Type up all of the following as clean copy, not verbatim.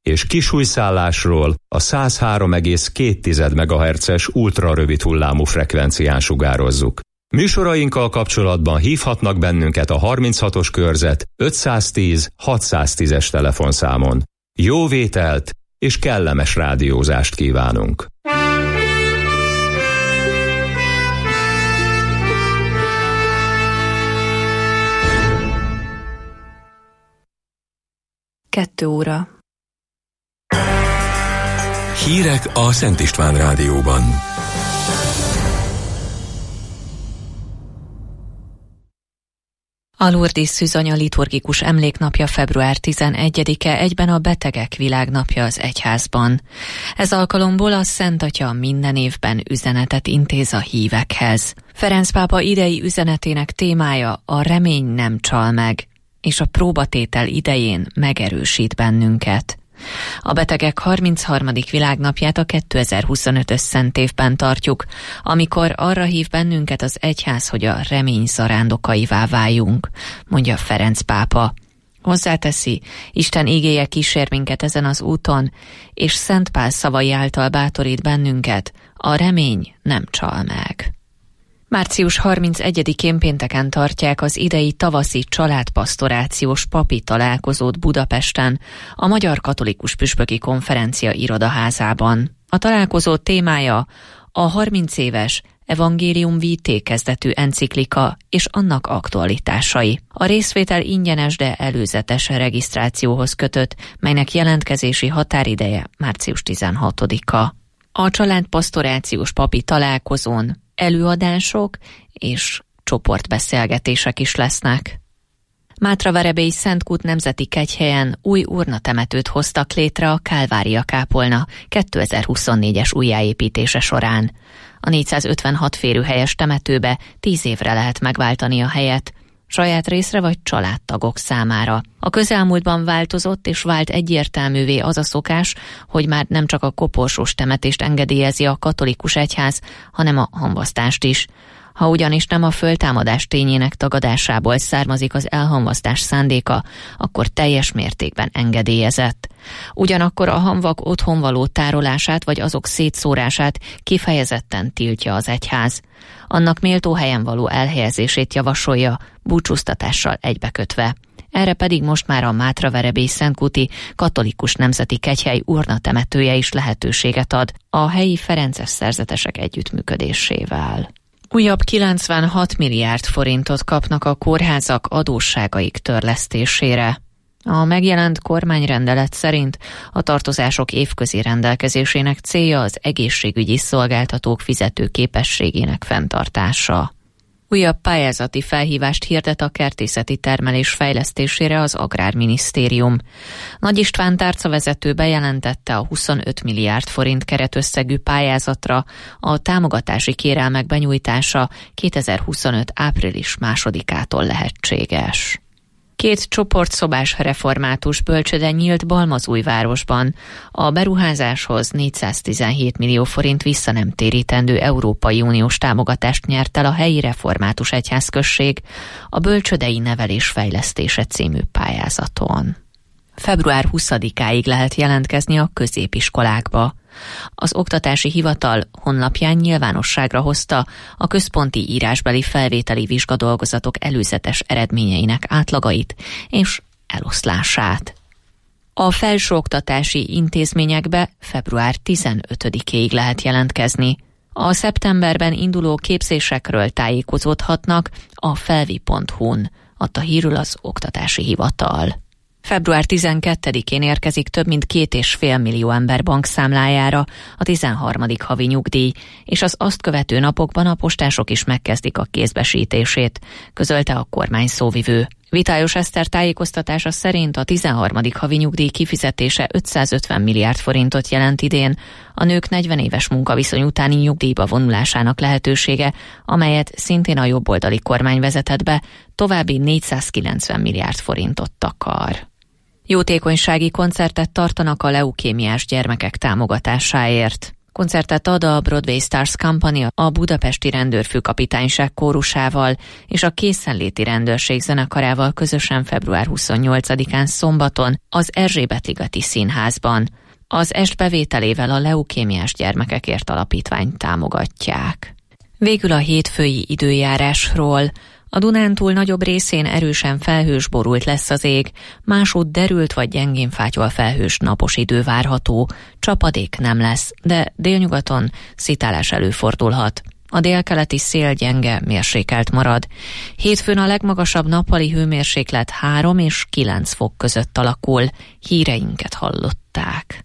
és kisújszállásról a 103,2 MHz-es ultrarövid hullámú frekvencián sugározzuk. Műsorainkkal kapcsolatban hívhatnak bennünket a 36-os körzet 510 610-es telefonszámon. Jó vételt és kellemes rádiózást kívánunk! Kettő óra. Hírek a Szent István Rádióban. A Lourdes Szűzanya liturgikus emléknapja február 11-e, egyben a Betegek Világnapja az egyházban. Ez alkalomból a Szent Atya minden évben üzenetet intéz a hívekhez. Ferenc pápa idei üzenetének témája a remény nem csal meg, és a próbatétel idején megerősít bennünket. A Betegek 33. világnapját a 2025-ös szent évben tartjuk, amikor arra hív bennünket az egyház, hogy a remény zarándokaivá váljunk, mondja Ferenc pápa. Hozzáteszi, Isten igéje kísér minket ezen az úton, és Szent Pál szavai által bátorít bennünket, a remény nem csal meg. Március 31-én pénteken tartják az idei tavaszi családpasztorációs papi találkozót Budapesten, a Magyar Katolikus Püspöki Konferencia irodaházában. A találkozó témája a 30 éves Evangelium Vitae kezdetű enciklika és annak aktualitásai. A részvétel ingyenes, de előzetes regisztrációhoz kötött, melynek jelentkezési határideje március 16-a. A családpasztorációs papi találkozón előadások és csoportbeszélgetések is lesznek. Mátraverebélyi Szentkút nemzeti kegyhelyen új urnatemetőt hoztak létre a Kálvária kápolna 2024-es újjáépítése során. A 456 férőhelyes temetőbe 10 évre lehet megváltani a helyet, saját részre vagy családtagok számára. A közelmúltban változott és vált egyértelművé az a szokás, hogy már nem csak a koporsós temetést engedélyezi a katolikus egyház, hanem a hamvasztást is. Ha ugyanis nem a föltámadás tényének tagadásából származik az elhamvasztás szándéka, akkor teljes mértékben engedélyezett. Ugyanakkor a hamvak otthonvaló tárolását vagy azok szétszórását kifejezetten tiltja az egyház. Annak méltó helyen való elhelyezését javasolja, búcsúztatással egybekötve. Erre pedig most már a Mátraverebély Szentkúti Katolikus Nemzeti Kegyhely urnatemetője is lehetőséget ad a helyi ferences szerzetesek együttműködésével. Újabb 96 milliárd forintot kapnak a kórházak adósságaik törlesztésére. A megjelent kormányrendelet szerint a tartozások évközi rendelkezésének célja az egészségügyi szolgáltatók fizetőképességének fenntartása. Újabb pályázati felhívást hirdet a kertészeti termelés fejlesztésére az Agrárminisztérium. Nagy István tárcavezető bejelentette a 25 milliárd forint keretösszegű pályázatra a támogatási kérelmek benyújtása 2025. április 2-ától lehetséges. 2 csoportszobás református bölcsőde nyílt Balmazújvárosban. A beruházáshoz 417 millió forint visszanemtérítendő Európai Uniós támogatást nyert el a helyi református egyházközség a bölcsődei nevelés fejlesztése című pályázaton. Február 20-áig lehet jelentkezni a középiskolákba. Az Oktatási Hivatal honlapján nyilvánosságra hozta a központi írásbeli felvételi vizsgadolgozatok előzetes eredményeinek átlagait és eloszlását. A felsőoktatási intézményekbe február 15-éig lehet jelentkezni. A szeptemberben induló képzésekről tájékozódhatnak a felvi.hu-n, adta hírül az Oktatási Hivatal. Február 12-én érkezik több mint 2,5 millió ember bankszámlájára a 13. havi nyugdíj, és az azt követő napokban a postások is megkezdik a kézbesítését, közölte a kormány szóvivő. Vitályos Eszter tájékoztatása szerint a 13. havi nyugdíj kifizetése 550 milliárd forintot jelent idén, a nők 40 éves munkaviszony utáni nyugdíjba vonulásának lehetősége, amelyet szintén a jobboldali kormány vezetett be, további 490 milliárd forintot takar. Jótékonysági koncertet tartanak a leukémiás gyermekek támogatásáért. Koncertet ad a Broadway Stars Company a budapesti rendőrfőkapitányság kórusával és a készenléti rendőrség zenekarával közösen február 28-án szombaton az Erzsébet-ligeti Színházban. Az est bevételével a Leukémiás Gyermekekért Alapítványt támogatják. Végül a hétfői időjárásról. A Dunántúl nagyobb részén erősen felhős borult lesz az ég, másút derült vagy gyengén fátyol felhős napos idő várható. Csapadék nem lesz, de délnyugaton szitálás előfordulhat. A délkeleti szél gyenge, mérsékelt marad. Hétfőn a legmagasabb nappali hőmérséklet 3 és 9 fok között alakul. Híreinket hallották.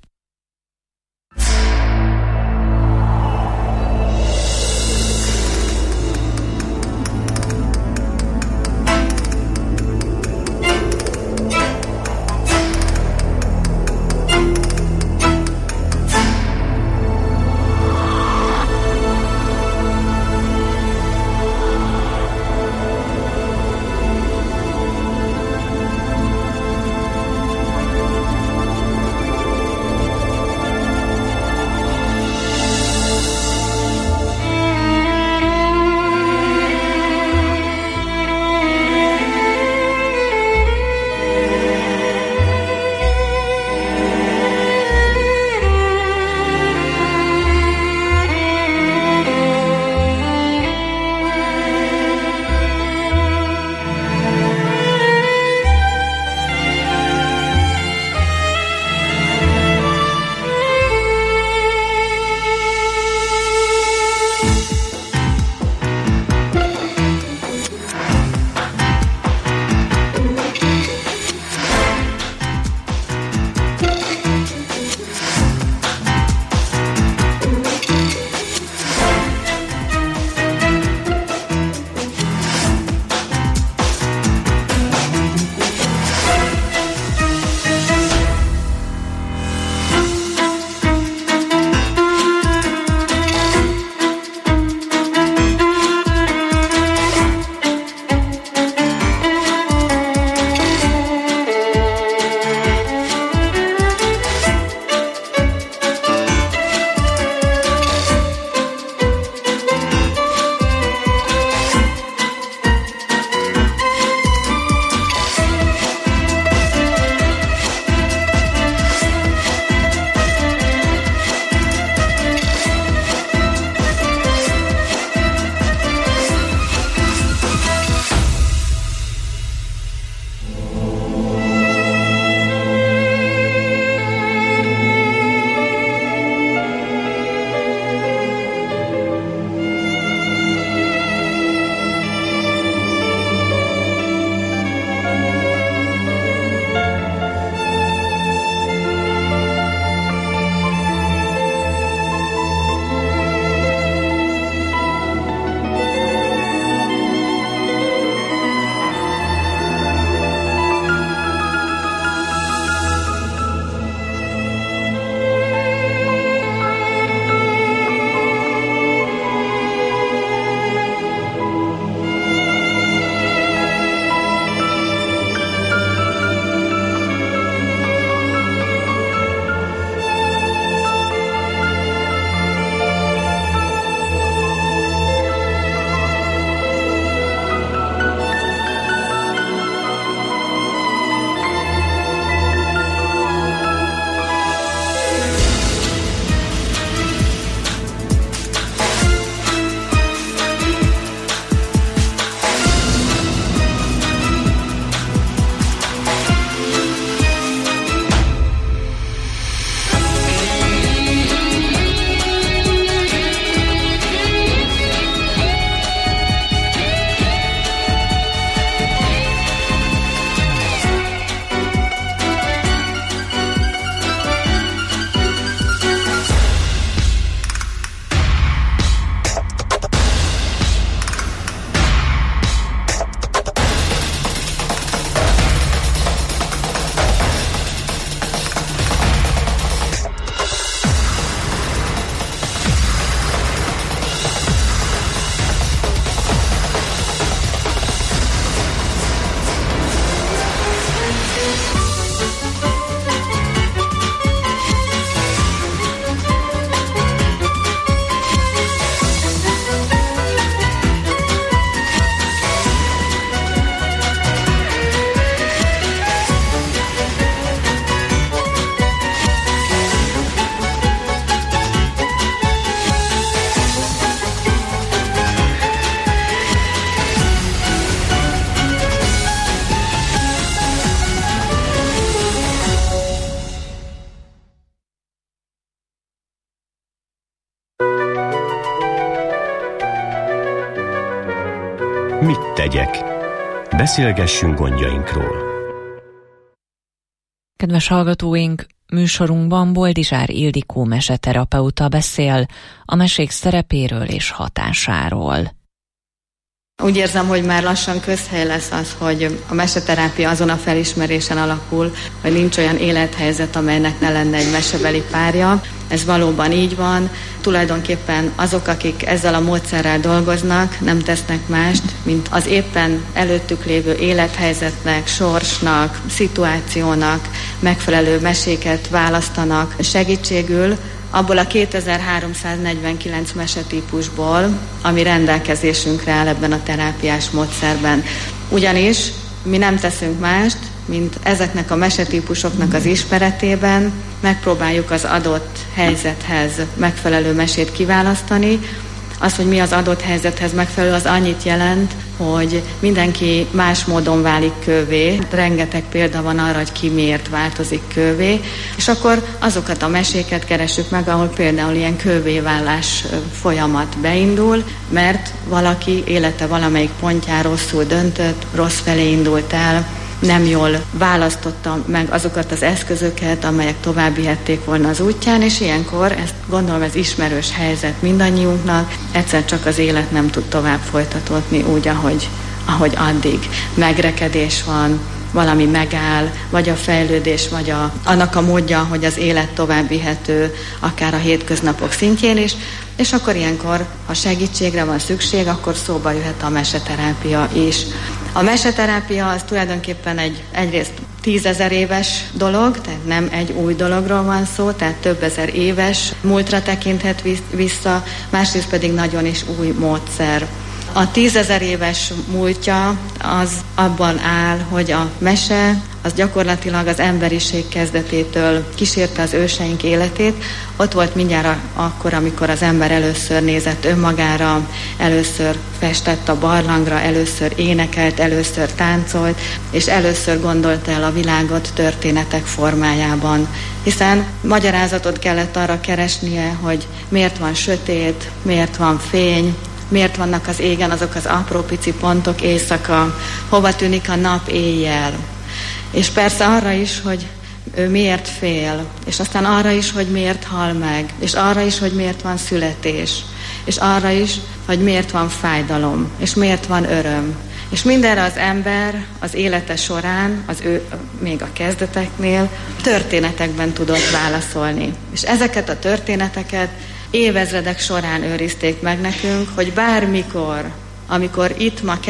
Mit tegyek? Beszélgessünk gondjainkról. Kedves hallgatóink, műsorunkban Boldizsár Ildikó meseterapeuta beszél a mesék szerepéről és hatásáról. Úgy érzem, hogy már lassan közhely lesz az, hogy a meseterápia azon a felismerésen alapul, hogy nincs olyan élethelyzet, amelynek ne lenne egy mesebeli párja. Ez valóban így van. Tulajdonképpen azok, akik ezzel a módszerrel dolgoznak, nem tesznek mást, mint az éppen előttük lévő élethelyzetnek, sorsnak, szituációnak megfelelő meséket választanak segítségül, abból a 2349 mesetípusból, ami rendelkezésünkre áll ebben a terápiás módszerben. Ugyanis mi nem teszünk mást, mint ezeknek a mesetípusoknak az ismeretében megpróbáljuk az adott helyzethez megfelelő mesét kiválasztani. Az, hogy mi az adott helyzethez megfelelő, az annyit jelent, hogy mindenki más módon válik kővé. Rengeteg példa van arra, hogy ki miért változik kővé, és akkor azokat a meséket keressük meg, ahol például ilyen kővéválás folyamat beindul, mert valaki élete valamelyik pontján rosszul döntött, rossz felé indult el, nem jól választotta meg azokat az eszközöket, amelyek tovább vihették volna az útján, és ilyenkor, ezt gondolom, ez ismerős helyzet mindannyiunknak, egyszer csak az élet nem tud tovább folytatódni úgy, ahogy addig. Megrekedés van, valami megáll, vagy a fejlődés, vagy annak a módja, hogy az élet tovább vihető, akár a hétköznapok szintjén is, és akkor ilyenkor, ha segítségre van szükség, akkor szóba jöhet a meseterápia is. A meseterápia az tulajdonképpen egyrészt 10 000 éves dolog, tehát nem egy új dologról van szó, tehát több ezer éves múltra tekinthet vissza, másrészt pedig nagyon is új módszer. A 10 000 éves múltja az abban áll, hogy a mese az gyakorlatilag az emberiség kezdetétől kísérte az őseink életét. Ott volt mindjárt akkor, amikor az ember először nézett önmagára, először festett a barlangra, először énekelt, először táncolt, és először gondolta el a világot történetek formájában. Hiszen magyarázatot kellett arra keresnie, hogy miért van sötét, miért van fény, miért vannak az égen azok az apró pici pontok éjszaka, hova tűnik a nap éjjel. És persze arra is, hogy ő miért fél, és aztán arra is, hogy miért hal meg, és arra is, hogy miért van születés, és arra is, hogy miért van fájdalom, és miért van öröm. És mindenre az ember az élete során, még a kezdeteknél történetekben tudott válaszolni. És ezeket a történeteket évezredek során őrizték meg nekünk, hogy bármikor, amikor itt ma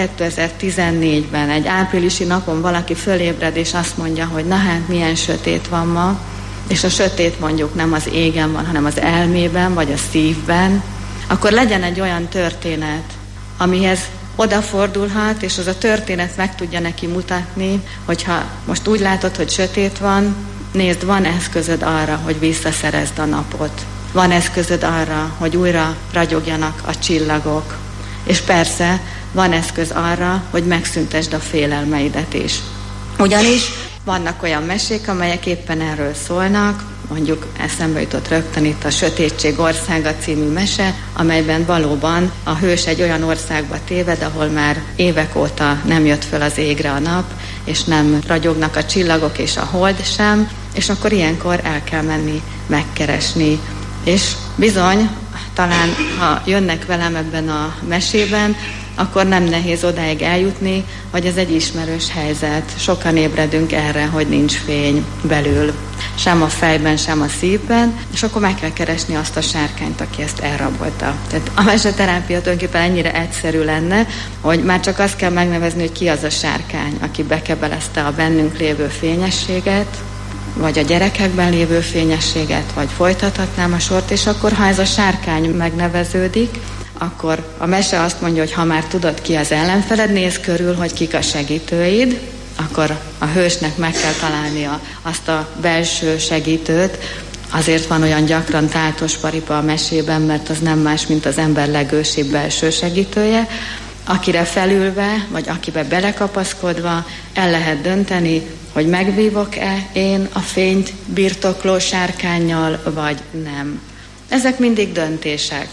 2014-ben egy áprilisi napon valaki fölébred és azt mondja, hogy na hát milyen sötét van ma, és a sötét mondjuk nem az égen van, hanem az elmében vagy a szívben, akkor legyen egy olyan történet, amihez odafordulhat, és az a történet meg tudja neki mutatni, hogyha most úgy látod, hogy sötét van, nézd, van eszközöd arra, hogy visszaszerezd a napot. Van eszközöd arra, hogy újra ragyogjanak a csillagok. És persze van eszköz arra, hogy megszüntesd a félelmeidet is. Ugyanis vannak olyan mesék, amelyek éppen erről szólnak, mondjuk eszembe jutott rögtön itt a Sötétség országa című mese, amelyben valóban a hős egy olyan országba téved, ahol már évek óta nem jött föl az égre a nap, és nem ragyognak a csillagok és a hold sem, és akkor ilyenkor el kell menni megkeresni. És bizony, talán ha jönnek velem ebben a mesében, akkor nem nehéz odáig eljutni, hogy ez egy ismerős helyzet. Sokan ébredünk erre, hogy nincs fény belül, sem a fejben, sem a szívben, és akkor meg kell keresni azt a sárkányt, aki ezt elrabolta. Tehát a meseterápia tulajdonképpen ennyire egyszerű lenne, hogy már csak azt kell megnevezni, hogy ki az a sárkány, aki bekebelezte a bennünk lévő fényességet, vagy a gyerekekben lévő fényességet, vagy folytathatnám a sort, és akkor, ha ez a sárkány megneveződik, akkor a mese azt mondja, hogy ha már tudod, ki az ellenfeled, nézz körül, hogy kik a segítőid, akkor a hősnek meg kell találnia azt a belső segítőt. Azért van olyan gyakran táltos paripa a mesében, mert az nem más, mint az ember legősibb belső segítője, akire felülve, vagy akibe belekapaszkodva el lehet dönteni, hogy megvívok-e én a fényt birtokló sárkánnyal, vagy nem. Ezek mindig döntések.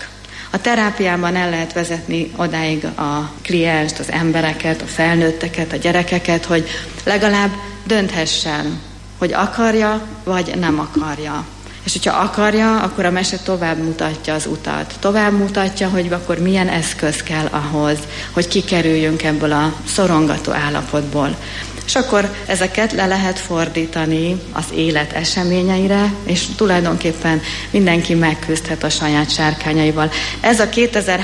A terápiában el lehet vezetni odáig a klienst, az embereket, a felnőtteket, a gyerekeket, hogy legalább dönthessen, hogy akarja, vagy nem akarja. És hogyha akarja, akkor a mese tovább mutatja az utat. Tovább mutatja, hogy akkor milyen eszköz kell ahhoz, hogy kikerüljünk ebből a szorongató állapotból. És akkor ezeket le lehet fordítani az élet eseményeire, és tulajdonképpen mindenki megküzdhet a saját sárkányaival. Ez a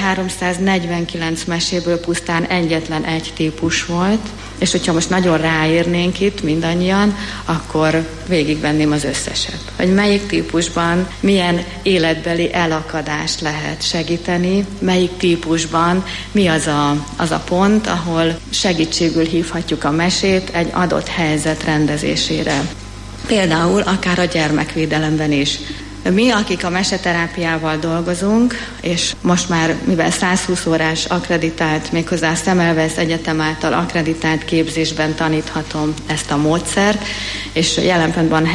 2349 meséből pusztán egyetlen egy típus volt, és hogyha most nagyon ráérnénk itt mindannyian, akkor végigvenném az összeset. Hogy melyik típusban milyen életbeli elakadást lehet segíteni, melyik típusban mi az a pont, ahol segítségül hívhatjuk a mesét egy adott helyzet rendezésére. Például akár a gyermekvédelemben is. Mi, akik a meseterápiával dolgozunk, és most már, mivel 120 órás akkreditált, méghozzá a Semmelweis Egyetem által akkreditált képzésben taníthatom ezt a módszert, és jelen pillanatban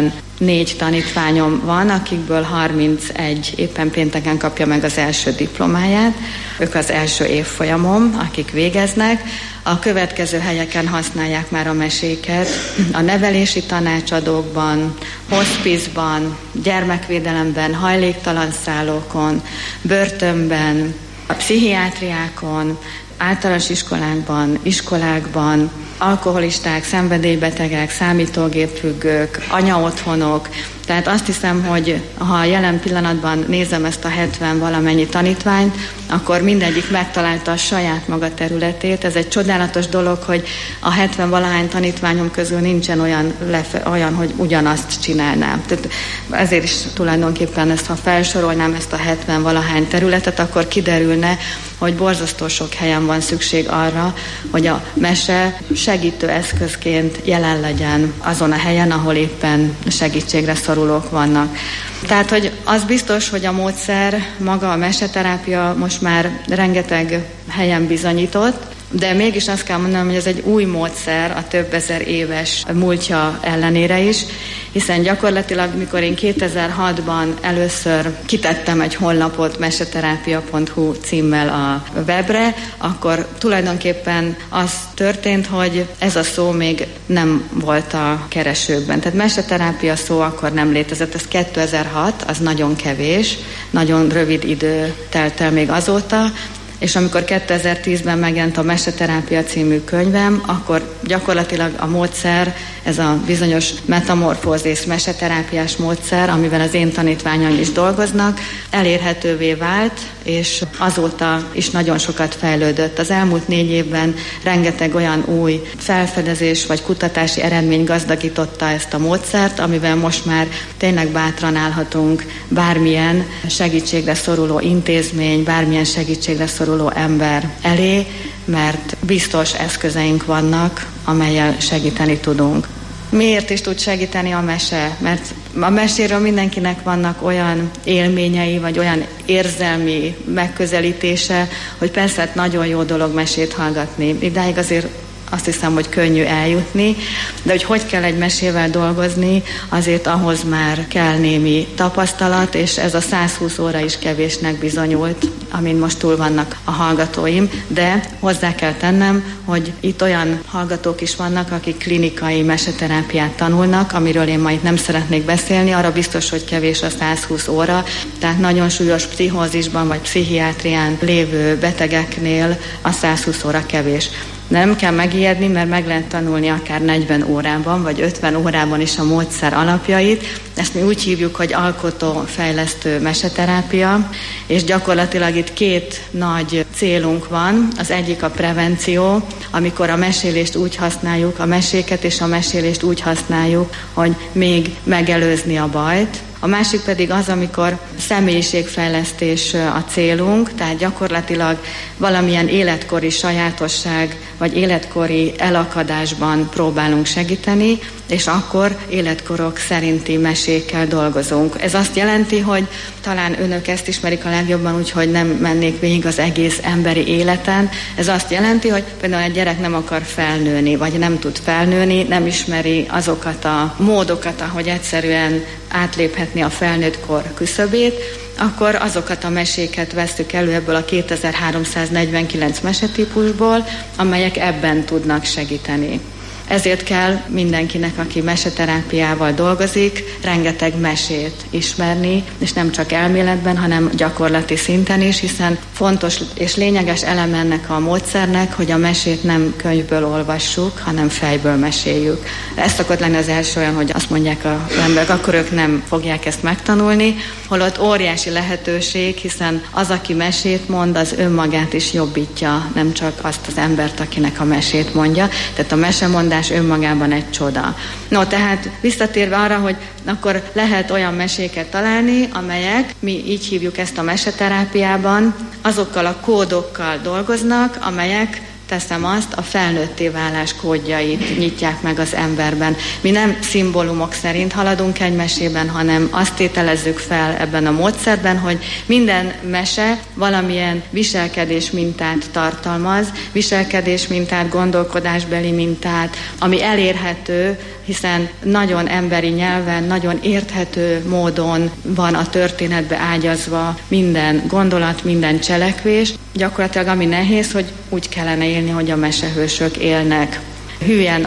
74 tanítványom van, akikből 31 éppen pénteken kapja meg az első diplomáját. Ők az első évfolyamom, akik végeznek. A következő helyeken használják már a meséket, a nevelési tanácsadókban, hospizban, gyermekvédelemben, hajléktalan szállókon, börtönben, a pszichiátriákon, általános iskolákban, alkoholisták, szenvedélybetegek, számítógépfüggők, anyaotthonok. Tehát azt hiszem, hogy ha jelen pillanatban nézem ezt a 70 valamennyi tanítványt, akkor mindegyik megtalálta a saját maga területét. Ez egy csodálatos dolog, hogy a 70 valahány tanítványom közül nincsen olyan, hogy ugyanazt csinálnám. Tehát ezért is tulajdonképpen ezt, ha felsorolnám ezt a 70 valahány területet, akkor kiderülne, hogy borzasztó sok helyen van szükség arra, hogy a mese segítő eszközként jelen legyen azon a helyen, ahol éppen segítségre szorulók vannak. Tehát, hogy az biztos, hogy a módszer, maga a meseterápia most már rengeteg helyen bizonyított, de mégis azt kell mondanom, hogy ez egy új módszer a több ezer éves múltja ellenére is, hiszen gyakorlatilag, mikor én 2006-ban először kitettem egy honlapot meseterapia.hu címmel a webre, akkor tulajdonképpen az történt, hogy ez a szó még nem volt a keresőkben. Tehát meseterápia szó akkor nem létezett, ez 2006, az nagyon kevés, nagyon rövid idő telt el még azóta, és amikor 2010-ben megjelent a Meseterápia című könyvem, akkor gyakorlatilag a módszer, ez a bizonyos metamorfózis meseterápiás módszer, amivel az én tanítványaim is dolgoznak, elérhetővé vált, és azóta is nagyon sokat fejlődött. Az elmúlt 4 évben rengeteg olyan új felfedezés vagy kutatási eredmény gazdagította ezt a módszert, amivel most már tényleg bátran állhatunk bármilyen segítségre szoruló intézmény, bármilyen segítségre szoruló ember elé, mert biztos eszközeink vannak, amellyel segíteni tudunk. Miért is tud segíteni a mese? Mert a meséről mindenkinek vannak olyan élményei, vagy olyan érzelmi megközelítése, hogy persze hát nagyon jó dolog mesét hallgatni. Idáig azért azt hiszem, hogy könnyű eljutni, de hogy kell egy mesével dolgozni, azért ahhoz már kell némi tapasztalat, és ez a 120 óra is kevésnek bizonyult, amin most túl vannak a hallgatóim, de hozzá kell tennem, hogy itt olyan hallgatók is vannak, akik klinikai meseterápiát tanulnak, amiről én ma itt nem szeretnék beszélni, arra biztos, hogy kevés a 120 óra, tehát nagyon súlyos pszichózisban vagy pszichiátrián lévő betegeknél a 120 óra kevés. De nem kell megijedni, mert meg lehet tanulni akár 40 órában, vagy 50 órában is a módszer alapjait. Ezt mi úgy hívjuk, hogy alkotófejlesztő meseterápia, és gyakorlatilag itt 2 nagy célunk van. Az egyik a prevenció, amikor a mesélést úgy használjuk, a meséket és a mesélést úgy használjuk, hogy még megelőzni a bajt. A másik pedig az, amikor személyiségfejlesztés a célunk, tehát gyakorlatilag valamilyen életkori sajátosság vagy életkori elakadásban próbálunk segíteni, és akkor életkorok szerinti mesékkel dolgozunk. Ez azt jelenti, hogy talán önök ezt ismerik a legjobban, úgyhogy nem mennék végig az egész emberi életen. Ez azt jelenti, hogy például egy gyerek nem akar felnőni, vagy nem tud felnőni, nem ismeri azokat a módokat, ahogy egyszerűen átléphetni a felnőtt kor küszöbét, akkor azokat a meséket vesszük elő ebből a 2349 mesetípusból, amelyek ebben tudnak segíteni. Ezért kell mindenkinek, aki meseterápiával dolgozik, rengeteg mesét ismerni, és nem csak elméletben, hanem gyakorlati szinten is, hiszen fontos és lényeges eleme ennek a módszernek, hogy a mesét nem könyvből olvassuk, hanem fejből meséljük. Ez szokott lenni az első olyan, hogy azt mondják az emberek, akkor ők nem fogják ezt megtanulni, holott óriási lehetőség, hiszen az, aki mesét mond, az önmagát is jobbítja, nem csak azt az embert, akinek a mesét mondja. Tehát a mesemondás önmagában egy csoda. No, tehát visszatérve arra, hogy akkor lehet olyan meséket találni, amelyek, mi így hívjuk ezt a meseterápiában, azokkal a kódokkal dolgoznak, amelyek, teszem azt, a felnőtté válás kódjait nyitják meg az emberben. Mi nem szimbólumok szerint haladunk egy mesében, hanem azt tételezzük fel ebben a módszerben, hogy minden mese valamilyen viselkedés mintát tartalmaz, viselkedés mintát, gondolkodásbeli mintát, ami elérhető, hiszen nagyon emberi nyelven, nagyon érthető módon van a történetbe ágyazva minden gondolat, minden cselekvés. Gyakorlatilag ami nehéz, hogy úgy kellene élni, hogy a mesehősök élnek. Hülyen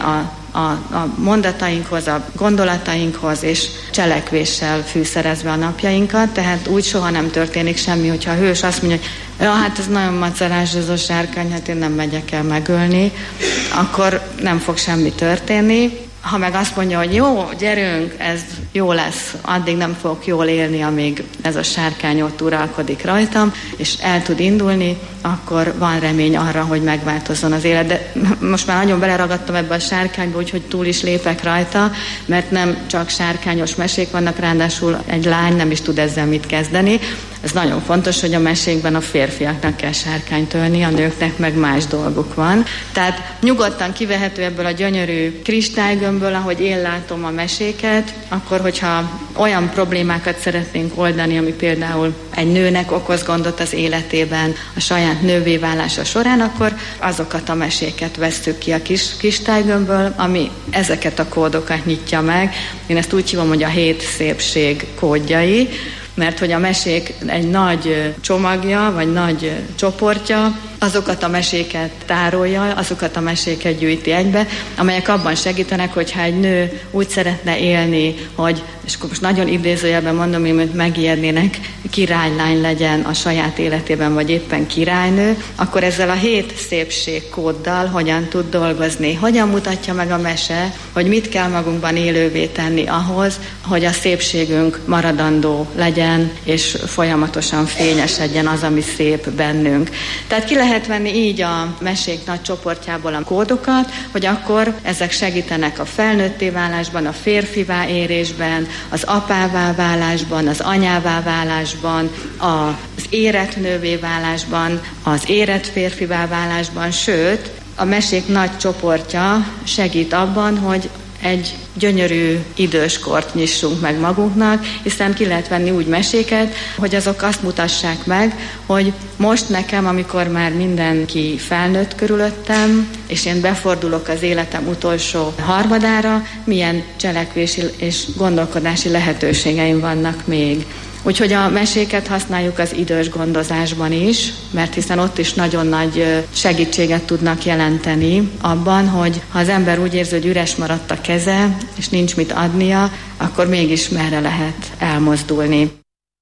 a mondatainkhoz, a gondolatainkhoz és cselekvéssel fűszerezve a napjainkat, tehát úgy soha nem történik semmi, hogyha a hős azt mondja, hogy hát ez nagyon macerás ez a sárkány, hát én nem megyek el megölni, akkor nem fog semmi történni. Ha meg azt mondja, hogy jó, gyerünk, ez jó lesz, addig nem fogok jól élni, amíg ez a sárkány ott uralkodik rajtam, és el tud indulni, akkor van remény arra, hogy megváltozzon az élet. De most már nagyon beleragadtam ebbe a sárkányba, úgyhogy túl is lépek rajta, mert nem csak sárkányos mesék vannak, ráadásul egy lány nem is tud ezzel mit kezdeni. Ez nagyon fontos, hogy a mesékben a férfiaknak kell sárkányt ölni, a nőknek meg más dolguk van. Tehát nyugodtan kivehető ebből a gyönyörű kristálygömbből, ahogy én látom a meséket, akkor, hogyha olyan problémákat szeretnénk oldani, ami például egy nőnek okoz gondot az életében, a saját nővé válása során, akkor azokat a meséket vesszük ki a kis kristálygömbből, ami ezeket a kódokat nyitja meg. Én ezt úgy hívom, hogy a 7 szépség kódjai, mert hogy a mesék egy nagy csomagja, vagy nagy csoportja, azokat a meséket tárolja, azokat a meséket gyűjti egybe, amelyek abban segítenek, hogyha egy nő úgy szeretne élni, hogy, és akkor most nagyon idézőjelben mondom, hogy megijednének, királylány legyen a saját életében, vagy éppen királynő, akkor ezzel a 7 szépségkóddal hogyan tud dolgozni. Hogyan mutatja meg a mese, hogy mit kell magunkban élővé tenni ahhoz, hogy a szépségünk maradandó legyen, és folyamatosan fényesedjen az, ami szép bennünk. Tehát ki lehet venni így a mesék nagy csoportjából a kódokat, hogy akkor ezek segítenek a felnőtté válásban, a férfivá érésben, az apává válásban, az anyává válásban, az érett nővé válásban, az érett férfivá válásban, sőt, a mesék nagy csoportja segít abban, hogy egy gyönyörű időskort nyissunk meg magunknak, hiszen ki lehet venni úgy meséket, hogy azok azt mutassák meg, hogy most nekem, amikor már mindenki felnőtt körülöttem, és én befordulok az életem utolsó harmadára, milyen cselekvési és gondolkodási lehetőségeim vannak még. Úgyhogy a meséket használjuk az idős gondozásban is, mert hiszen ott is nagyon nagy segítséget tudnak jelenteni abban, hogy ha az ember úgy érzi, hogy üres maradt a keze, és nincs mit adnia, akkor mégis merre lehet elmozdulni.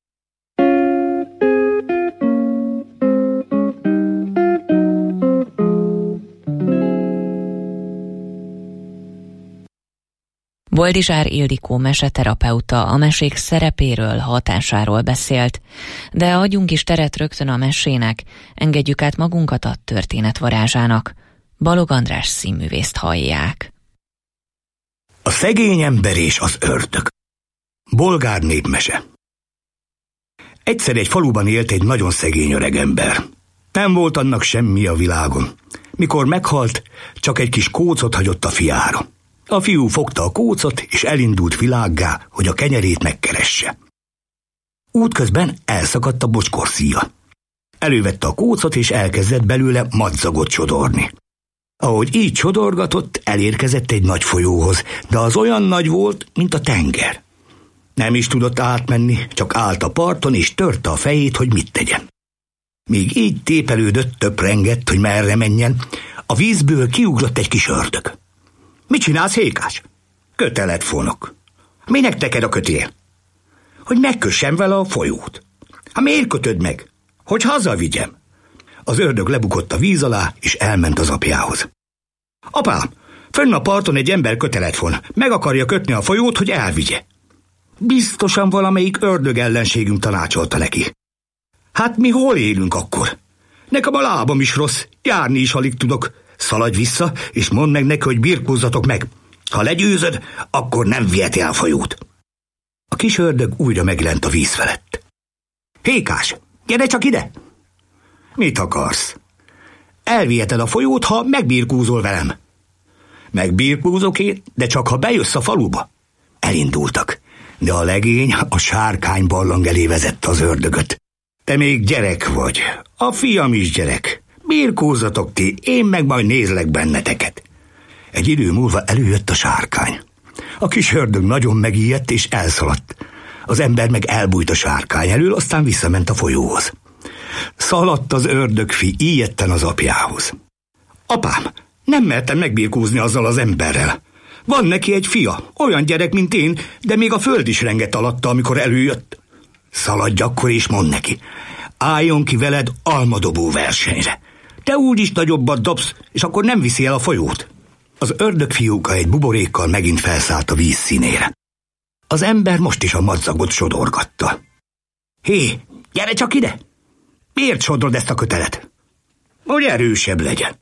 Boldizsár Ildikó meseterapeuta a mesék szerepéről, hatásáról beszélt, de adjunk is teret rögtön a mesének, engedjük át magunkat a történet varázsának. Balog András színművészt hallják. A szegény ember és az ördög. Bolgár népmese. Egyszer egy faluban élt egy nagyon szegény öregember. Nem volt annak semmi a világon. Mikor meghalt, csak egy kis kócot hagyott a fiára. A fiú fogta a kócot, és elindult világgá, hogy a kenyerét megkeresse. Útközben elszakadt a bocskorszíja. Elővette a kócot, és elkezdett belőle madzagot csodorni. Ahogy így csodorgatott, elérkezett egy nagy folyóhoz, de az olyan nagy volt, mint a tenger. Nem is tudott átmenni, csak állt a parton és törte a fejét, hogy mit tegyen. Míg így tépelődött, töprengett, hogy merre menjen, a vízből kiugrott egy kis ördög. Mit csinálsz, Hékás? Köteletfonok. Minek teked a kötél? Hogy megkössem vele a folyót. Hát miért kötöd meg? Hogy hazavigyem. Az ördög lebukott a víz alá, és elment az apjához. Apám, fönn a parton egy ember köteletfon. Meg akarja kötni a folyót, hogy elvigye. Biztosan valamelyik ördög ellenségünk tanácsolta neki. Hát mi hol élünk akkor? Nekem a lábam is rossz, járni is alig tudok. Szaladj vissza, és mondd meg neki, hogy birkózzatok meg. Ha legyőzöd, akkor nem viheti el a folyót. A kis ördög újra megjelent a víz felett. Hékás, gyere csak ide! Mit akarsz? Elviheted a folyót, ha megbirkózol velem. Megbirkózok én, de csak ha bejössz a faluba. Elindultak, de a legény a sárkány barlang elé vezette az ördögöt. Te még gyerek vagy, a fiam is gyerek. Birkózzatok ti, én meg majd nézlek benneteket. Egy idő múlva előjött a sárkány. A kis ördög nagyon megijedt és elszaladt. Az ember meg elbújt a sárkány elől, aztán visszament a folyóhoz. Szaladt az ördögfi ijedten az apjához. Apám, nem mertem megbirkózni azzal az emberrel. Van neki egy fia, olyan gyerek, mint én, de még a föld is rengett alatta, amikor előjött. Szaladj akkor és mondd neki. Álljon ki veled almadobó versenyre. Te úgyis nagyobbat dobsz, és akkor nem viszi el a folyót. Az ördögfiúka egy buborékkal megint felszállt a víz színére. Az ember most is a madzagot sodorgatta. Hé, gyere csak ide! Miért sodrod ezt a kötelet? Hogy erősebb legyen.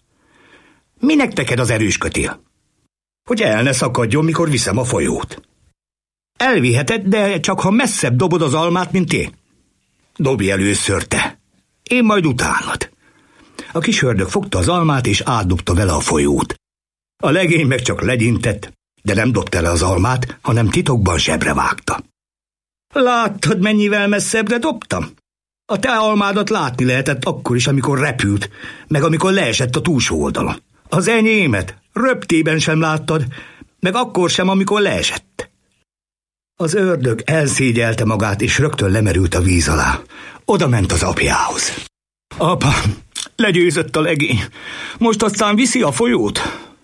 Minek teked az erős kötél? Hogy el ne szakadjon, mikor viszem a folyót. Elviheted, de csak ha messzebb dobod az almát, mint én. Dobj először te. Én majd utánad. A kis ördög fogta az almát, és átdobta vele a folyót. A legény meg csak legyintett, de nem dobta le az almát, hanem titokban zsebre vágta. Láttad, mennyivel messzebbre dobtam? A te almádat látni lehetett akkor is, amikor repült, meg amikor leesett a túlsó oldalon. Az enyémet röptében sem láttad, meg akkor sem, amikor leesett. Az ördög elszégyelte magát, és rögtön lemerült a víz alá. Oda ment az apjához. Apám, legyőzött a legény. Most aztán viszi a folyót?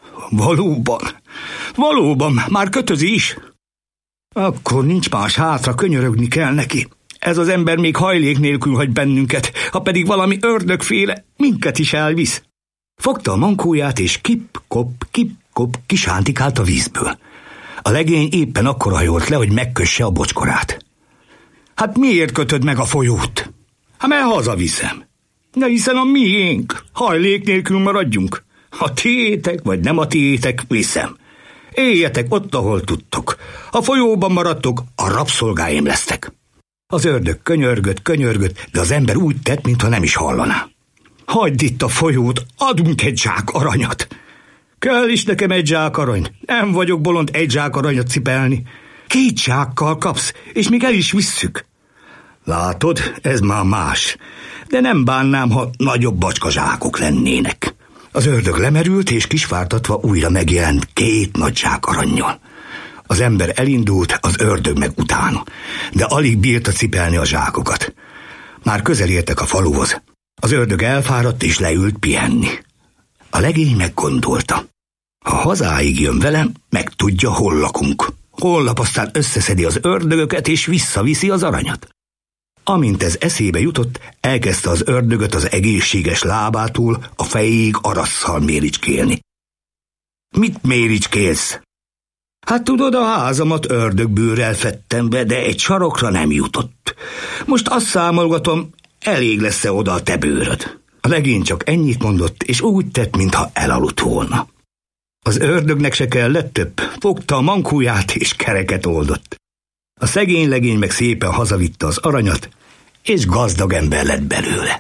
Valóban, már kötözi is. Akkor nincs más hátra, könyörögni kell neki. Ez az ember még hajlék nélkül hagy bennünket, ha pedig valami ördögféle minket is elvisz. Fogta a mankóját, és kip-kop kisántikált a vízből. A legény éppen akkor hajolt le, hogy megkösse a bocskorát. Hát miért kötöd meg a folyót? Hát mert hazaviszem. De hiszen a miénk, hajlék nélkül maradjunk. Ha tiétek, vagy nem a tiétek, viszem. Éljetek ott, ahol tudtok. Ha folyóban maradtok, a rabszolgáim lesztek. Az ördög könyörgött, de az ember úgy tett, mintha nem is hallaná. Hagyd itt a folyót, adunk egy zsák aranyat. Kell is nekem egy zsák arany. Nem vagyok bolond egy zsák aranyat cipelni. 2 zsákkal kapsz, és még el is visszük. Látod, ez már más. De nem bánnám, ha nagyobb bacskazsákok lennének. Az ördög lemerült, és kisvártatva újra megjelent 2 nagy zsák arannyal. Az ember elindult, az ördög meg utána, de alig bírta cipelni a zsákokat. Már közel értek a faluhoz. Az ördög elfáradt, és leült pihenni. A legény meggondolta. Ha hazáig jön velem, megtudja, hol lakunk. Holnap aztán összeszedi az ördögöket, és visszaviszi az aranyat. Amint ez eszébe jutott, elkezdte az ördögöt az egészséges lábától a fejéig arasszal méricskélni. Mit méricskélsz? Hát tudod, a házamat ördögbőrrel fedtem be, de egy sarokra nem jutott. Most azt számolgatom, elég lesz-e oda a te bőröd. A legény csak ennyit mondott, és úgy tett, mintha elaludt volna. Az ördögnek se kellett több, fogta a mankóját, és kereket oldott. A szegény legény meg szépen hazavitte az aranyat, és gazdag ember lett belőle.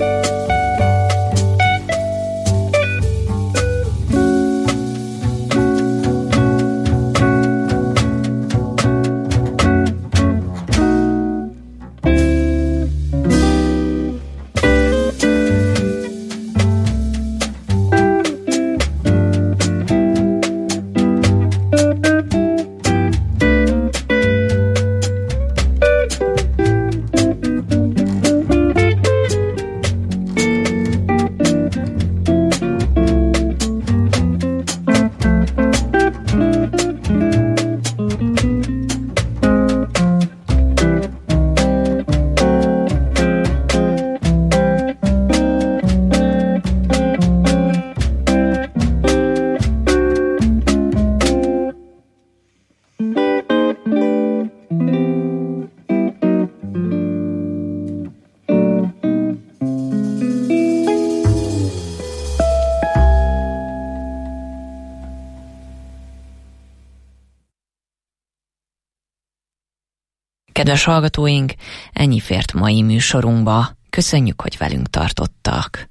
Kedves hallgatóink, ennyi fért mai műsorunkba. Köszönjük, hogy velünk tartottak.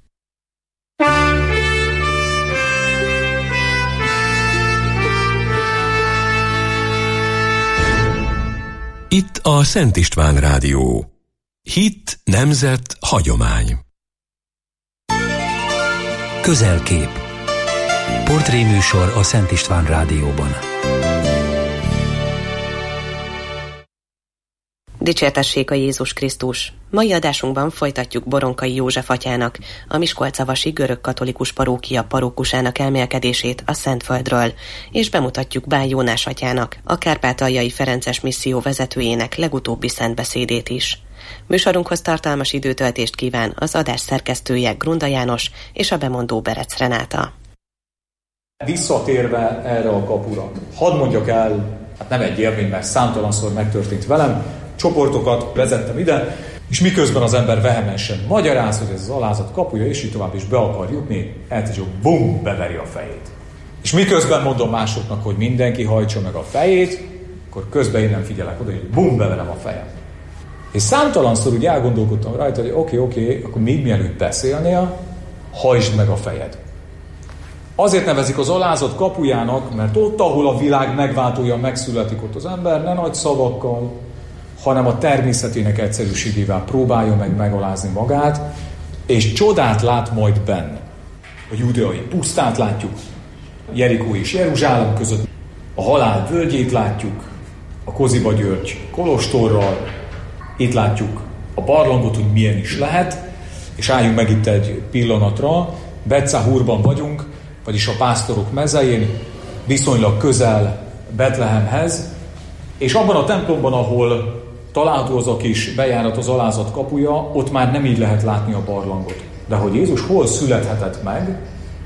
Itt a Szent István Rádió. Hit, nemzet, hagyomány. Közelkép. Portréműsor a Szent István Rádióban. Dicsértessék a Jézus Krisztus! Mai adásunkban folytatjuk Boronkai József atyának, a miskolcavasi görög-katolikus parókia parókusának elmélkedését a Szentföldről, és bemutatjuk Báj Jónás atyának, a Kárpátaljai Ferences misszió vezetőjének legutóbbi szentbeszédét is. Műsorunkhoz tartalmas időtöltést kíván az adás szerkesztője Grunda János és a bemondó Berec Renáta. Visszatérve erre a kapura, hadd mondjak el, hát nem egy élmény, mert számtalanszor megtörtént velem, csoportokat vezettem ide, és miközben az ember vehemensen magyaráz, hogy ez az alázat kapuja, és így tovább is be akar jutni, eltegyük, bum, beveri a fejét. És miközben mondom másoknak, hogy mindenki hajtsa meg a fejét, akkor közben én nem figyelek oda, hogy bum, beverem a fejem. És számtalanszor úgy elgondolkodtam rajta, hogy oké, akkor még mielőtt beszélnél, hajtsd meg a fejed. Azért nevezik az alázat kapujának, mert ott, ahol a világ megváltója megszületik, ott az ember ne nagy szavakkal, hanem a természetének egyszerűségével próbálja meg megalázni magát, és csodát lát majd benne. A judeai pusztát látjuk, Jerikó és Jeruzsálem között, a halál völgyét látjuk, a Koziba György kolostorral, itt látjuk a barlangot, hogy milyen is lehet, és álljunk meg itt egy pillanatra, Betszahurban vagyunk, vagyis a pásztorok mezején, viszonylag közel Betlehemhez, és abban a templomban, ahol található az a kis bejárat, az alázat kapuja, ott már nem így lehet látni a barlangot. De hogy Jézus hol születhetett meg,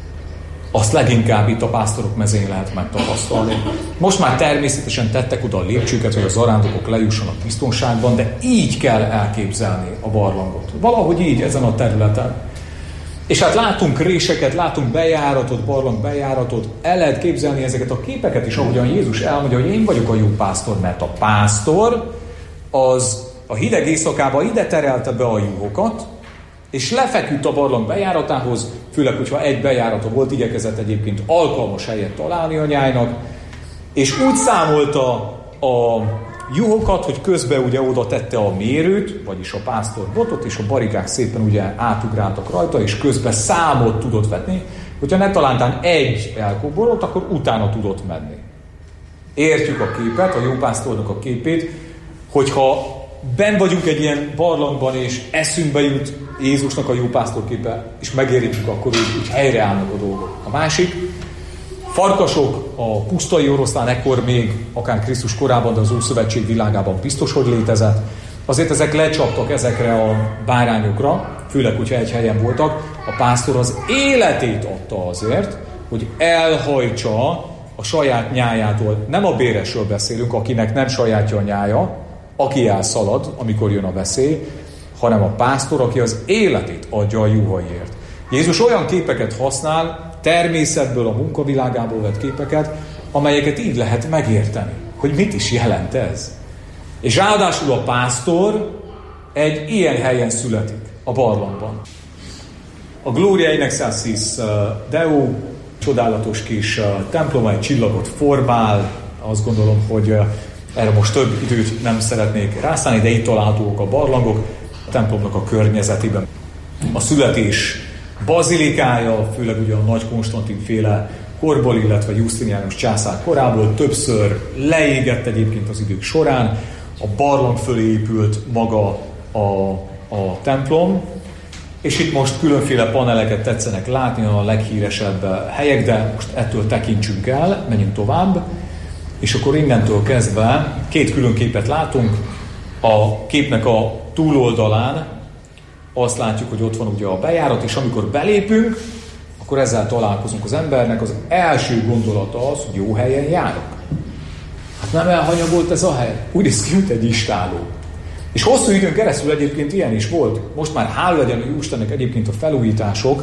azt leginkább itt a pásztorok mezén lehet megtapasztalni. Most már természetesen tettek oda a lépcsőket, hogy a zarándokok lejussanak biztonságban, de így kell elképzelni a barlangot. Valahogy így ezen a területen. És hát látunk réseket, látunk bejáratot, barlang bejáratot, el lehet képzelni ezeket a képeket is, ahogyan Jézus elmondja, hogy én vagyok a jó pásztor, mert a pásztor az a hideg éjszakában ide terelte be a juhokat, és lefeküdt a barlang bejáratához, főleg, hogyha egy bejárata volt, igyekezett egyébként alkalmas helyet találni a nyájnak, és úgy számolta a juhokat, hogy közben ugye oda tette a mérőt, vagyis a pásztor botot, és a barikák szépen ugye átugráltak rajta, és közben számot tudott vetni, hogyha ne talántán egy elkoborolt, akkor utána tudott menni. Értjük a képet, a jó pásztornak a képét, hogyha benn vagyunk egy ilyen barlangban, és eszünkbe jut Jézusnak a jó pásztor képe, és megérintjük, akkor úgy helyreállnak a dolgok. A másik, farkasok, a pusztai oroszlán ekkor még, akár Krisztus korában, de az Ószövetség világában biztos, hogy létezett. Azért ezek lecsaptak ezekre a bárányokra, főleg, hogyha egy helyen voltak. A pásztor az életét adta azért, hogy elhajtsa a saját nyájától. Nem a béresről beszélünk, akinek nem sajátja a nyája, aki elszalad, amikor jön a veszély, hanem a pásztor, aki az életét adja a juhaiért. Jézus olyan képeket használ, természetből, a munkavilágából vett képeket, amelyeket így lehet megérteni, hogy mit is jelent ez. És ráadásul a pásztor egy ilyen helyen születik, a barlangban. A Gloria in Excelsis Deo, csodálatos kis templom, egy csillagot formál. Azt gondolom, hogy erre most több időt nem szeretnék rászállni, de itt találhatók a barlangok a templomnak a környezetében. A születés bazilikája, főleg ugye a Nagy Konstantin féle korból, illetve Justinianus császár korából többször leégett egyébként az idők során. A barlang fölé épült maga a templom, és itt most különféle paneleket tetszenek látni, a leghíresebb helyek, de most ettől tekintsünk el, menjünk tovább. És akkor innentől kezdve 2 külön képet látunk. A képnek a túloldalán azt látjuk, hogy ott van ugye a bejárat, és amikor belépünk, akkor ezzel találkozunk az embernek. Az első gondolata az, hogy jó helyen járok. Hát nem elhanyagolt ez a hely? Úgy néz ki, mint egy istáló. És hosszú időn keresztül egyébként ilyen is volt. Most már hál' legyen a Istennek egyébként a felújítások,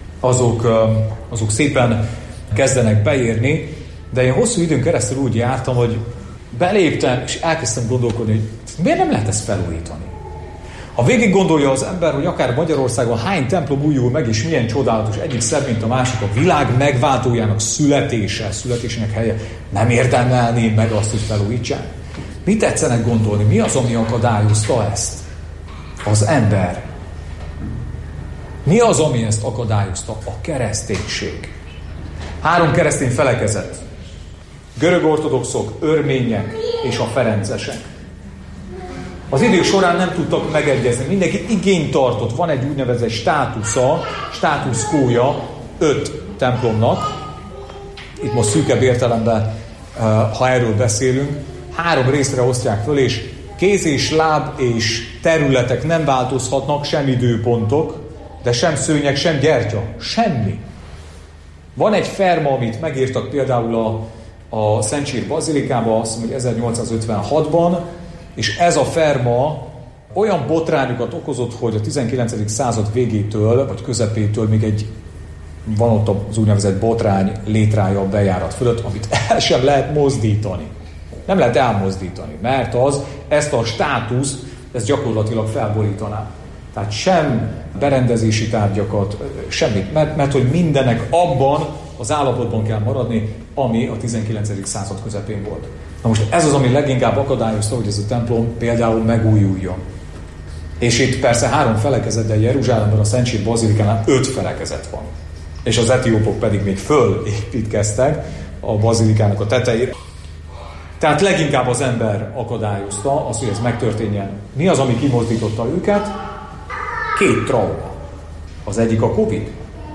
azok szépen kezdenek beérni, de én hosszú időn keresztül úgy jártam, hogy beléptem, és elkezdtem gondolkodni, hogy miért nem lehet ezt felújítani? Ha végig gondolja az ember, hogy akár Magyarországon hány templom újul meg, és milyen csodálatos, egyik szebb, mint a másik, a világ megváltójának születésének helye, nem érdemelné meg azt, hogy felújítsák? Mit tetszenek gondolni? Mi az, ami akadályozta ezt? Az ember. Mi az, ami ezt akadályozta? A kereszténység. 3 keresztény felekezet. Görög ortodoxok, örmények és a ferencesek. Az idők során nem tudtak megegyezni. Mindenki igényt tartott. Van egy úgynevezett státuszkója 5 templomnak. Itt most szűkebb értelemben, ha erről beszélünk, 3 részre osztják föl, és kéz és láb és területek nem változhatnak, sem időpontok, de sem szőnyeg, sem gyertya. Semmi. Van egy ferma, amit megírtak például a Szent Sír Bazilikában, azt mondom, hogy 1856-ban, és ez a ferma olyan botrányokat okozott, hogy a 19. század végétől, vagy közepétől még van ott az úgynevezett botrány létrája a bejárat fölött, amit el sem lehet mozdítani. Nem lehet elmozdítani, mert ezt a státuszt, ezt gyakorlatilag felborítaná. Tehát sem berendezési tárgyakat, semmit, mert hogy mindennek abban az állapotban kell maradni, ami a 19. század közepén volt. Na most ez az, ami leginkább akadályozta, hogy ez a templom például megújuljon. És itt persze 3 felekezet, de Jeruzsálemben a Szent Sír Bazilikánál 5 felekezet van. És az etiópok pedig még fölépítkeztek a bazilikának a tetejére. Tehát leginkább az ember akadályozta az, hogy ez megtörténjen. Mi az, ami kimozdította őket? 2 trauma. Az egyik a Covid,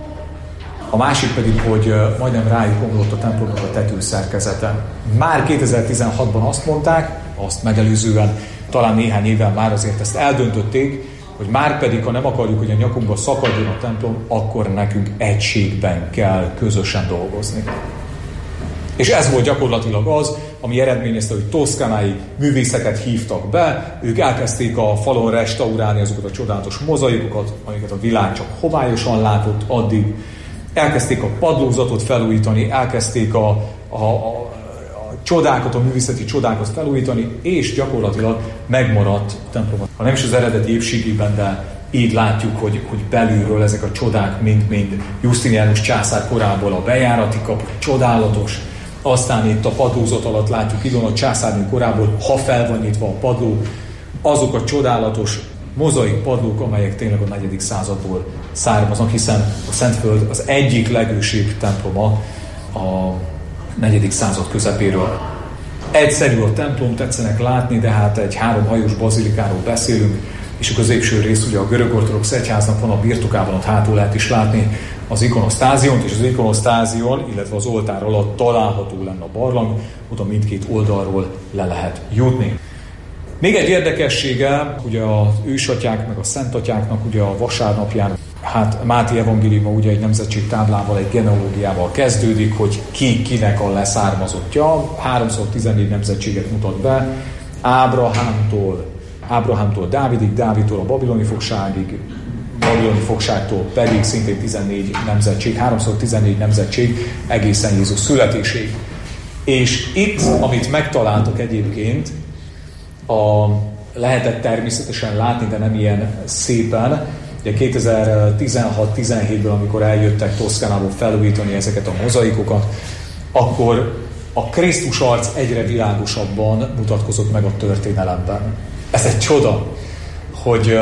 a másik pedig, hogy majdnem rájuk omlott a templomnak a tetőszerkezete. Már 2016-ban azt mondták, azt megelőzően talán néhány évvel már azért ezt eldöntötték, hogy már pedig, ha nem akarjuk, hogy a nyakunkba szakadjon a templom, akkor nekünk egységben kell közösen dolgozni. És ez volt gyakorlatilag az, ami eredményezte, hogy toszkánai művészeket hívtak be, ők elkezdték a falon restaurálni azokat a csodálatos mozaikokat, amiket a világ csak homályosan látott addig, elkezdték a padlózatot felújítani, elkezdték a csodákat, a művészeti csodákat felújítani, és gyakorlatilag megmaradt a templom. Ha nem is az eredeti épségében, de így látjuk, hogy belülről ezek a csodák mind Justinianus császár korából a bejárati kapu, csodálatos, aztán itt a padlózat alatt látjuk idon a császárnő korából, ha fel van nyitva a padló, azok a csodálatos mozaik padlók, amelyek tényleg a 4. századból származnak, hiszen a Szentföld az egyik legősibb temploma a 4. század közepéről. Egyszerű a templom, tetszenek látni, de hát egy 3 hajós bazilikáról beszélünk, és a középső rész ugye a görög ortodox egyháznak van a birtokában, ott hátul lehet is látni az ikonosztáziont, és az ikonosztázion, illetve az oltár alatt található lenne a barlang, oda mindkét oldalról le lehet jutni. Még egy érdekessége, ugye az ősatyák, meg a szentatyáknak ugye a vasárnapján, hát Máté evangéliuma ugye egy nemzetség táblával, egy genealógiával kezdődik, hogy ki kinek a leszármazottja. 3x14 nemzetséget mutat be, Ábrahámtól Dávidig, Dávidtól a babiloni fogságig, babiloni fogságtól pedig szintén 14 nemzetség, 3x14 nemzetség egészen Jézus születéséig. És itt, amit megtaláltak egyébként, lehetett természetesen látni, de nem ilyen szépen, Ugye 2016-17-ben, amikor eljöttek Toszkánából felújítani ezeket a mozaikokat, akkor a Krisztus arc egyre világosabban mutatkozott meg a történelemben. Ez egy csoda, hogy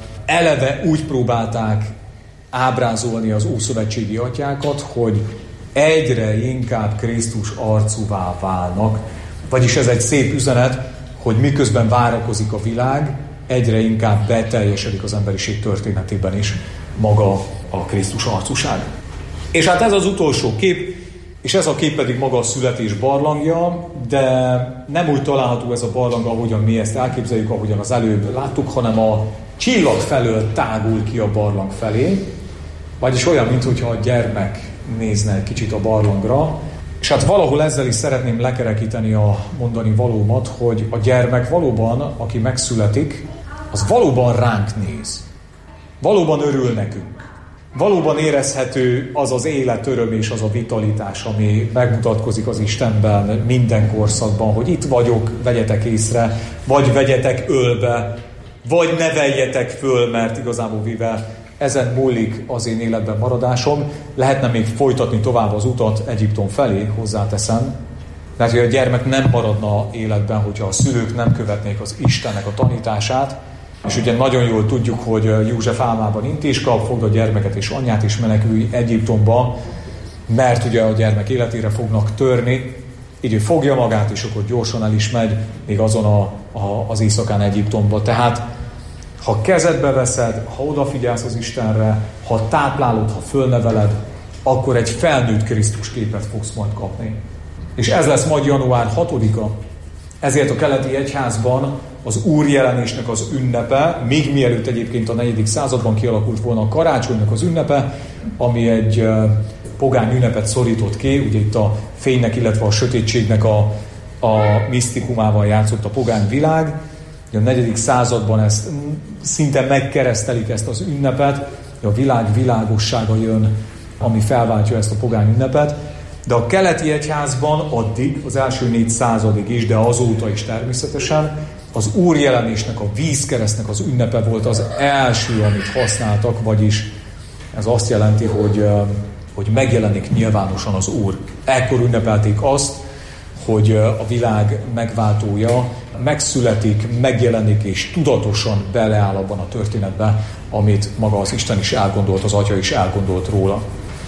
eleve úgy próbálták ábrázolni az ószövetségi atyákat, hogy egyre inkább Krisztus arcúvá válnak. Vagyis ez egy szép üzenet, hogy miközben várakozik a világ, egyre inkább beteljesedik az emberiség történetében is maga a Krisztus arcúság. És hát ez az utolsó kép, és ez a kép pedig maga a születés barlangja, de nem úgy található ez a barlang, ahogyan mi ezt elképzeljük, ahogyan az előbb láttuk, hanem a csillag felől tágul ki a barlang felé, vagyis olyan, mintha a gyermek nézne egy kicsit a barlangra, és hát valahol ezzel is szeretném lekerekíteni a mondani valómat, hogy a gyermek valóban, aki megszületik, az valóban ránk néz. Valóban örül nekünk. Valóban érezhető az az élet, öröm és az a vitalitás, ami megmutatkozik az Istenben minden korszakban, hogy itt vagyok, vegyetek észre, vagy vegyetek ölbe, vagy neveljetek föl, mert igazából véve ezen múlik az én életben maradásom. Lehetne még folytatni tovább az utat Egyiptom felé, hozzáteszem, mert hogy a gyermek nem maradna életben, hogyha a szülők nem követnék az Istennek a tanítását. És ugye nagyon jól tudjuk, hogy József álmában intés kap, fogd a gyermeket és anyját és menekülj Egyiptomba, mert ugye a gyermek életére fognak törni. Így ő fogja magát, és akkor gyorsan el is megy, még azon az éjszakán Egyiptomba. Tehát ha kezedbe veszed, ha odafigyelsz az Istenre, ha táplálod, ha fölneveled, akkor egy felnőtt Krisztus képet fogsz majd kapni. És ez lesz majd január 6-a. Ezért a keleti egyházban az úrjelenésnek az ünnepe, még mielőtt egyébként a 4. században kialakult volna a karácsonynak az ünnepe, ami egy pogány ünnepet szorított ki, ugye itt a fénynek, illetve a sötétségnek a misztikumával játszott a pogány világ. A 4. században ezt szinte megkeresztelik ezt az ünnepet, a világ világossága jön, ami felváltja ezt a pogány ünnepet. De a keleti egyházban addig, az első 4 századig is, de azóta is természetesen, az úrjelenésnek, a vízkeresztnek az ünnepe volt az első, amit használtak, vagyis ez azt jelenti, hogy megjelenik nyilvánosan az Úr. Ekkor ünnepelték azt, hogy a világ megváltója megszületik, megjelenik és tudatosan beleáll abban a történetben, amit maga az Isten is elgondolt, az Atya is elgondolt róla.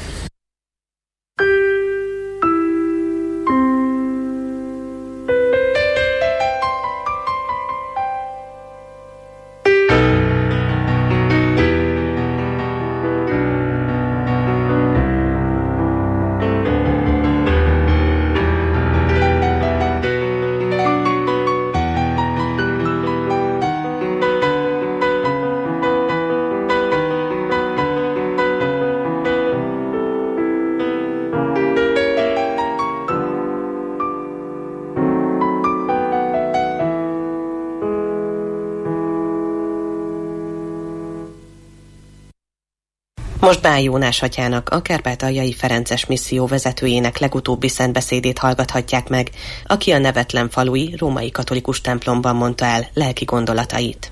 Most Bál Jónás atyának, a Kárpátaljai Ferences misszió vezetőjének legutóbbi szentbeszédét hallgathatják meg, aki a nevetlen falui római katolikus templomban mondta el lelki gondolatait.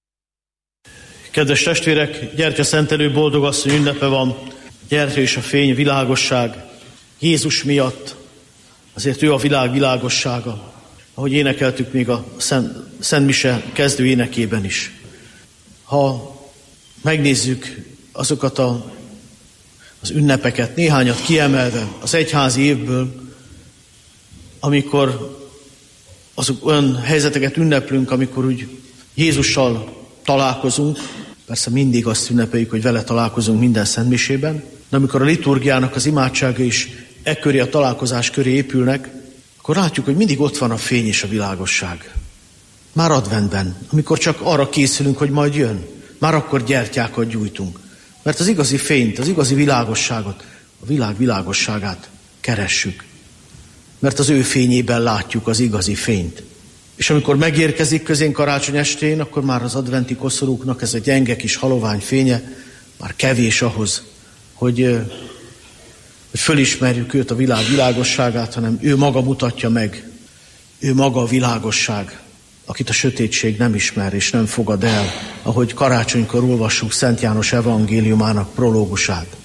Kedves testvérek, gyertyaszentelő boldogasszony ünnepe van, gyertya és a fény, világosság. Jézus miatt, azért ő a világ világossága, ahogy énekeltük még a Szent Mise kezdő énekében is. Ha megnézzük azokat az ünnepeket, néhányat kiemelve az egyházi évből, amikor azok olyan helyzeteket ünneplünk, amikor úgy Jézussal találkozunk, persze mindig azt ünnepeljük, hogy vele találkozunk minden szentmisében, de amikor a liturgiának az imádsága is ekköré a találkozás köré épülnek, akkor látjuk, hogy mindig ott van a fény és a világosság. Már adventben, amikor csak arra készülünk, hogy majd jön, már akkor gyertyákat gyújtunk. Mert az igazi fényt, az igazi világosságot, a világ világosságát keressük. Mert az ő fényében látjuk az igazi fényt. És amikor megérkezik közénk karácsony estén, akkor már az adventi koszorúknak ez a gyenge kis halovány fénye már kevés ahhoz, hogy fölismerjük őt, a világ világosságát, hanem ő maga mutatja meg. Ő maga a világosság. akit a sötétség nem ismer és nem fogad el, ahogy karácsonykor olvassuk Szent János evangéliumának prológusát.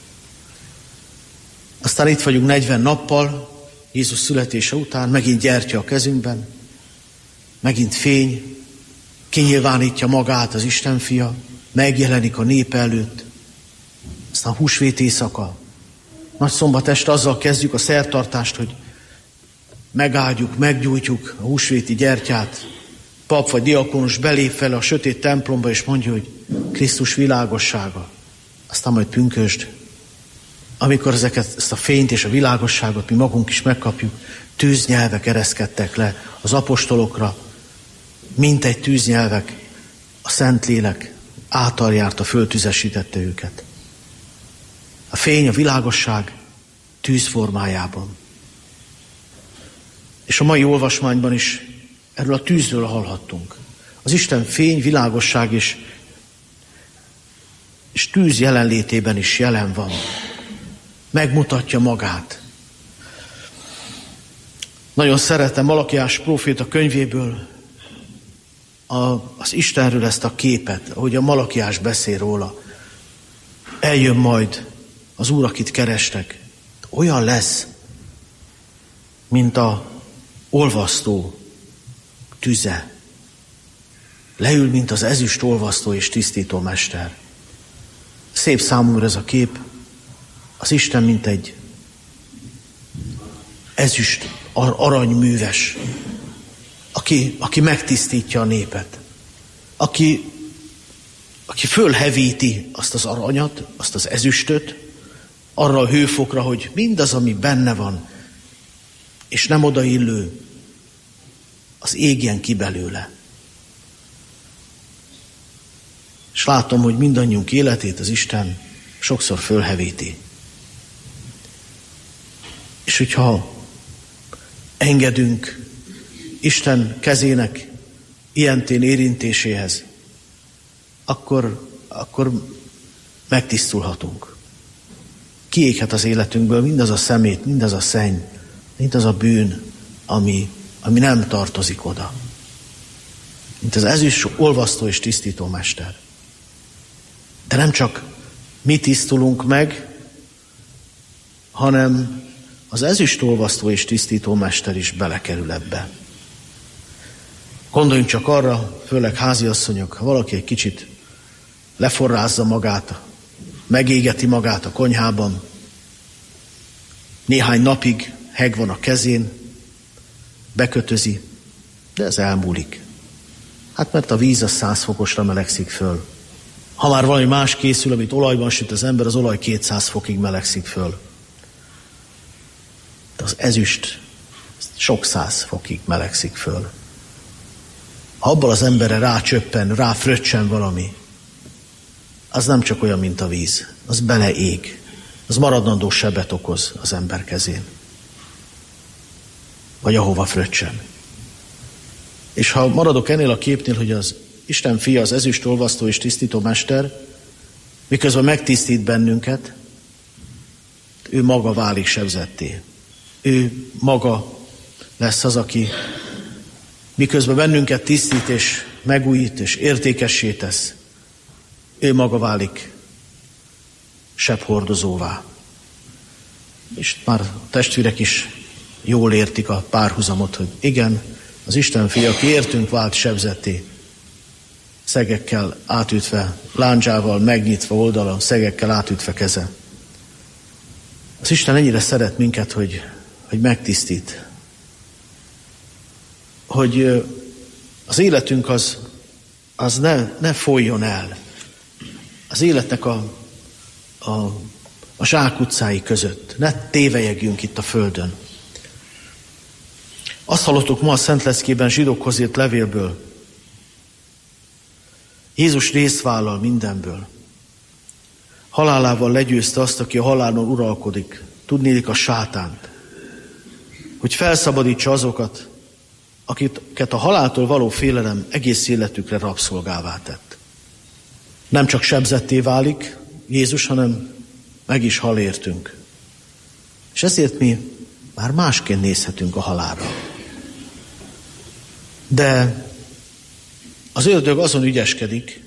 Aztán itt vagyunk 40 nappal, Jézus születése után, megint gyertya a kezünkben, megint fény, kinyilvánítja magát az Isten fia, megjelenik a nép előtt, aztán húsvét éjszaka. Nagyszombat este azzal kezdjük a szertartást, hogy megáldjuk, meggyújtjuk a húsvéti gyertyát. Pap vagy diakonus belép fel a sötét templomba, és mondja, hogy Krisztus világossága. Aztán majd pünkösd. Amikor ezt a fényt és a világosságot mi magunk is megkapjuk, tűznyelvek ereszkedtek le az apostolokra, mint egy tűznyelvek, a Szentlélek által járta, föltüzesítette őket. A fény, a világosság tűz formájában. És a mai olvasmányban is erről a tűzről hallhattunk. Az Isten fény, világosság és tűz jelenlétében is jelen van. Megmutatja magát. Nagyon szeretem Malakiás próféta könyvéből az Istenről ezt a képet, ahogy a Malakiás beszél róla. Eljön majd az Úr, akit kerestek. Olyan lesz, mint a olvasztó tüze. Leül, mint az ezüst olvasztó és tisztító mester. Szép számomra ez a kép. Az Isten, mint egy ezüst aranyműves, aki megtisztítja a népet. Aki fölhevíti azt az aranyat, azt az ezüstöt, arra a hőfokra, hogy mindaz, ami benne van, és nem odaillő, az égjen ki belőle. És látom, hogy mindannyiunk életét az Isten sokszor fölhevíti. És hogyha engedünk Isten kezének ilyentén érintéséhez, akkor megtisztulhatunk. Kiéghet az életünkből mindaz a szemét, mindaz a szenny, mindaz a bűn, ami nem tartozik oda. Mint az ezüst olvasztó és tisztító mester. De nem csak mi tisztulunk meg, hanem az ezüst olvasztó és tisztító mester is belekerül ebbe. Gondoljunk csak arra, főleg háziasszonyok, ha valaki egy kicsit leforrázza magát, megégeti magát a konyhában, néhány napig heg van a kezén, bekötözi, de ez elmúlik. Hát mert a víz az 100 fokosra melegszik föl. Ha már valami más készül, amit olajban süt az ember, az olaj 200 fokig melegszik föl. De az ezüst sok 100 fokig melegszik föl. Ha abban az emberre rácsöppen, ráfröccsen valami, az nem csak olyan, mint a víz, az beleég, az maradandó sebet okoz az ember kezén. Vagy ahova fröccsen. És ha maradok ennél a képnél, hogy az Isten fia, az ezüst olvasztó és tisztító mester, miközben megtisztít bennünket, ő maga válik sebzetté. Ő maga lesz az, aki miközben bennünket tisztít és megújít és értékessé tesz, ő maga válik sebhordozóvá. És már a testvérek is jól értik a párhuzamot, hogy igen, az Isten fia, aki értünk vált sebzetté, szegekkel átütve, lándzsával megnyitva oldalon, szegekkel átütve keze. Az Isten ennyire szeret minket, hogy megtisztít. Hogy az életünk az ne folyjon el. Az életnek a zsákutcái között. Ne tévejegjünk itt a földön. Azt hallottuk ma a Szentleckében zsidókhoz írt levélből. Jézus részt vállal mindenből. Halálával legyőzte azt, aki a halálon uralkodik. Tudnélik a sátánt. Hogy felszabadítsa azokat, akiket a haláltól való félelem egész életükre rabszolgává tett. Nem csak sebzetté válik Jézus, hanem meg is hal értünk. És ezért mi már másként nézhetünk a halálra. De Az ördög azon ügyeskedik,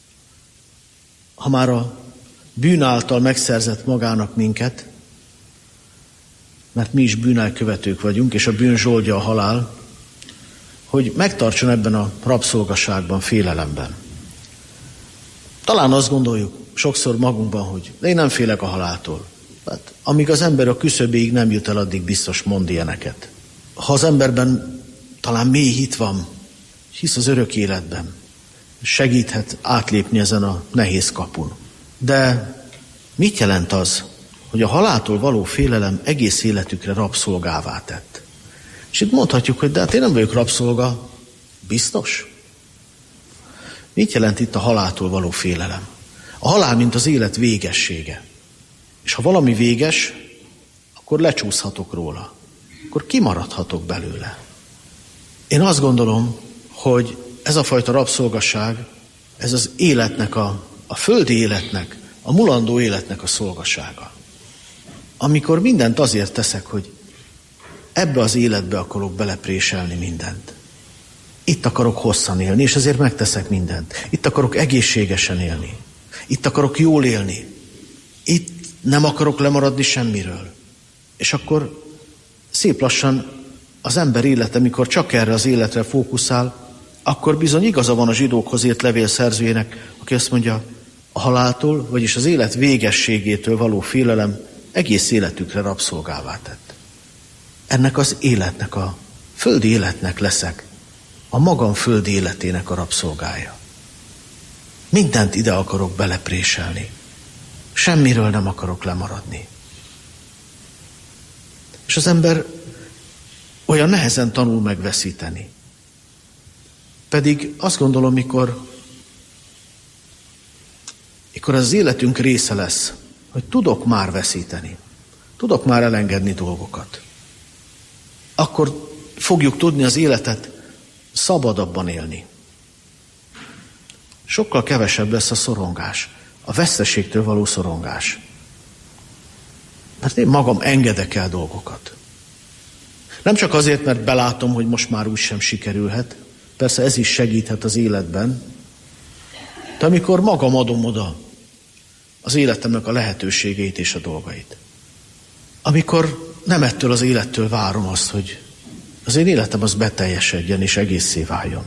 ha már a bűn által megszerzett magának minket, mert mi is bűnelkövetők vagyunk, és a bűn zsoldja a halál, hogy megtartson ebben a rabszolgaságban, félelemben. Talán azt gondoljuk sokszor magunkban, hogy de én nem félek a haláltól. Hát, amíg az ember a küszöbéig nem jut el, addig biztos mond ilyeneket. Ha az emberben talán mély hit van, hisz az örök életben, segíthet átlépni ezen a nehéz kapun. De mit jelent az, hogy a haláltól való félelem egész életükre rabszolgává tett? És itt mondhatjuk, hogy de hát én nem vagyok rabszolga. Biztos? Mit jelent itt a haláltól való félelem? A halál, mint az élet végessége. És ha valami véges, akkor lecsúszhatok róla. Akkor kimaradhatok belőle. Én azt gondolom, hogy ez a fajta rabszolgaság, ez az életnek, a földi életnek, a mulandó életnek a szolgasága. Amikor mindent azért teszek, hogy ebbe az életbe akarok belepréselni mindent. Itt akarok hosszan élni, és ezért megteszek mindent. Itt akarok egészségesen élni. Itt akarok jól élni. Itt nem akarok lemaradni semmiről. És akkor szép lassan az ember élete, mikor csak erre az életre fókuszál, akkor bizony igaza van a zsidókhoz írt levél szerzőjének, aki azt mondja, a haláltól, vagyis az élet végességétől való félelem egész életükre rabszolgává tett. Ennek az életnek, a földi életnek leszek, a magam földi életének a rabszolgája. Mindent ide akarok belepréselni. Semmiről nem akarok lemaradni. És az ember olyan nehezen tanul megveszíteni. Pedig azt gondolom, mikor az életünk része lesz, hogy tudok már veszíteni, tudok már elengedni dolgokat, akkor fogjuk tudni az életet szabadabban élni. Sokkal kevesebb lesz a szorongás, a veszteségtől való szorongás. Mert én magam engedek el dolgokat. Nem csak azért, mert belátom, hogy most már úgysem sikerülhet, persze ez is segíthet az életben, de amikor magam adom oda az életemnek a lehetőségeit és a dolgait. Amikor nem ettől az élettől várom azt, hogy az én életem az beteljesedjen és egészé váljon.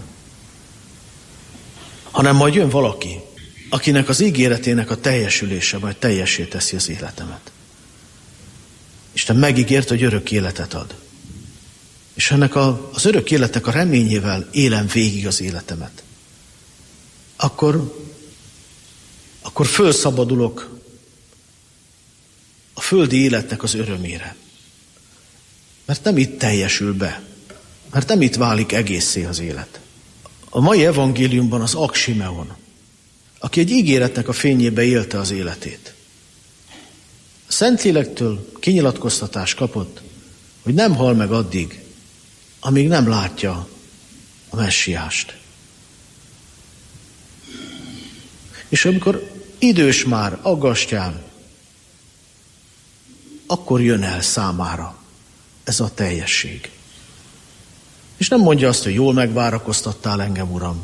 Hanem majd jön valaki, akinek az ígéretének a teljesülése majd teljessé teszi az életemet. Isten megígért, hogy örök életet ad. És ennek az örök életnek a reményével élem végig az életemet. Akkor fölszabadulok a földi életnek az örömére. Mert nem itt teljesül be. Mert nem itt válik egészé az élet. A mai evangéliumban az Simeon, aki egy ígéretnek a fényébe élte az életét. A Szentlélektől kinyilatkoztatást kapott, hogy nem hal meg addig, amíg nem látja a messiást. És amikor idős már, aggastyán, akkor jön el számára ez a teljesség. És nem mondja azt, hogy jól megvárakoztattál engem, Uram,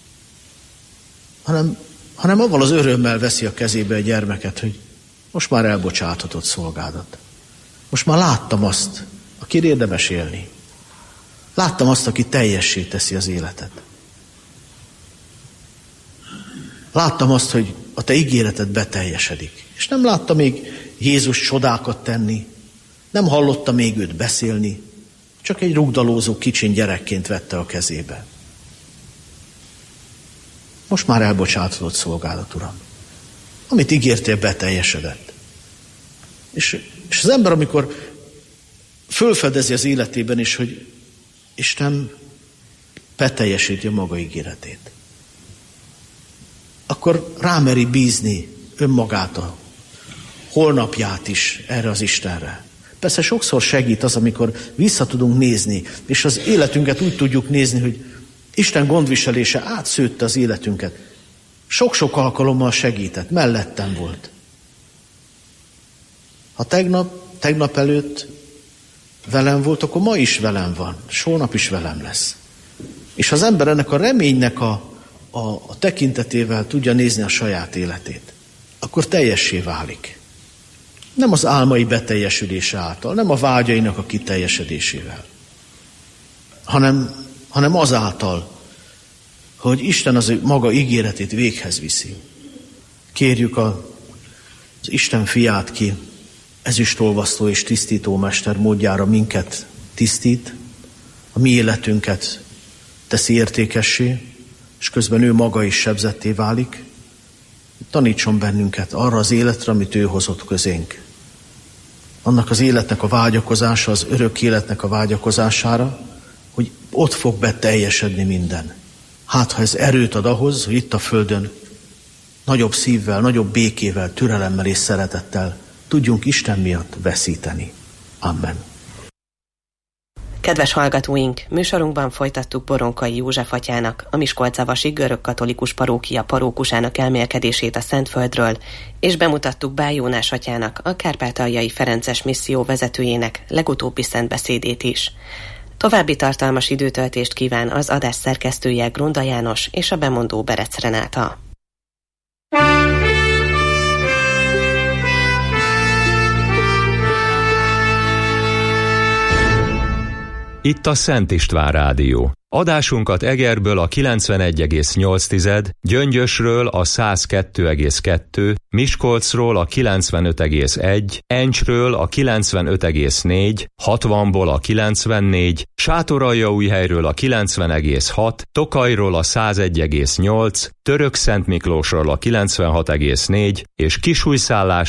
hanem avval az örömmel veszi a kezébe a gyermeket, hogy most már elbocsáthatod szolgádat. Most már láttam azt, aki érdemes élni. Láttam azt, aki teljessé teszi az életet. Láttam azt, hogy a te ígéreted beteljesedik. És nem láttam még Jézus csodákat tenni, nem hallotta még őt beszélni, csak egy rugdalózó kicsin gyerekként vette a kezébe. Most már elbocsáthatott szolgálat, Uram. Amit ígértél, beteljesedett. És az ember, amikor fölfedezi az életében is, hogy Isten beteljesíti a maga ígéretét, akkor rámeri bízni önmagát, a holnapját is erre az Istenre. Persze sokszor segít az, amikor vissza tudunk nézni, és az életünket úgy tudjuk nézni, hogy Isten gondviselése átszőtte az életünket. Sok-sok alkalommal segített, mellettem volt. Ha tegnap előtt velem volt, akkor ma is velem van, és holnap is velem lesz. És az ember ennek a reménynek a a tekintetével tudja nézni a saját életét, akkor teljessé válik. Nem az álmai beteljesülése által, nem a vágyainak a kiteljesedésével, hanem azáltal, hogy Isten az ő maga ígéretét véghez viszi. Kérjük az Isten fiát, ki ezüstolvasztó és tisztító mester módjára minket tisztít, a mi életünket teszi értékessé, és közben ő maga is sebzetté válik. Tanítson bennünket arra az életre, amit ő hozott közénk. Annak az életnek a vágyakozása, az örök életnek a vágyakozására, hogy ott fog beteljesedni minden. Hát, ha ez erőt ad ahhoz, hogy itt a földön nagyobb szívvel, nagyobb békével, türelemmel és szeretettel tudjunk Isten miatt veszíteni. Amen. Kedves hallgatóink, műsorunkban folytattuk Boronkai József atyának, a miskolcavasi görögkatolikus parókia parókusának elmélkedését a Szentföldről, és bemutattuk Bály Jónás atyának, a Kárpátaljai Ferences misszió vezetőjének legutóbbi szentbeszédét is. További tartalmas időtöltést kíván az adás szerkesztője Grunda János és a bemondó Berec Renáta. Itt a Szent István Rádió. Adásunkat Egerből a 91,8, Gyöngyösről a 102,2, Miskolcról a 95,1, Encsről a 95,4, 60-ból a 94, Sátoraljaújhelyről a 90,6, Tokajról a 101,8, Törökszentmiklósról a 96,4 és Kisújszállás